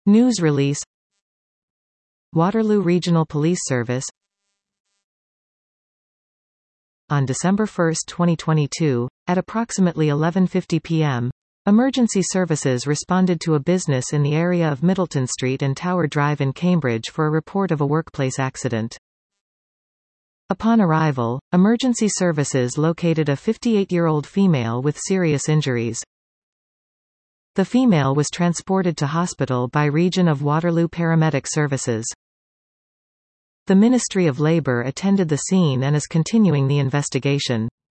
News release. Waterloo Regional Police Service. On December 1, 2022, at approximately 11:50 p.m., emergency services responded to a business in the area of Middleton Street and Tower Drive in Cambridge for a report of a workplace accident. Upon arrival, emergency services located a 58-year-old female with serious injuries. The female was transported to hospital by Region of Waterloo Paramedic Services. The Ministry of Labour attended the scene and is continuing the investigation.